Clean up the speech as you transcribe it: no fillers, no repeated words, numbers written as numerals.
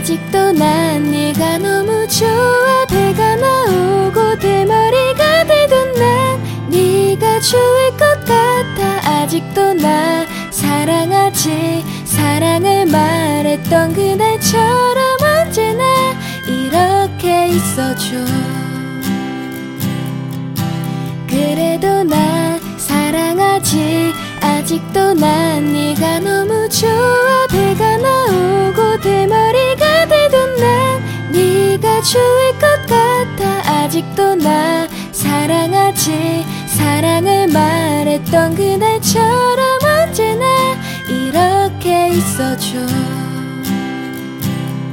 아직도 난 네가 너무 좋아. 배가 나오고 대머리가 되던 난 네가 좋을 것 같아. 아직도 나 사랑하지. 사랑을 말했던 그날처럼 언제나 이렇게 있어줘. 그래도 나 사랑하지. 아직도 난 네가 너무 좋아. 배가 나오고 대머리가 되던 난 네가 좋을 것 같아. 아직도 나 사랑하지. 사랑을 말했던 그날처럼 언제나 이렇게 있어줘.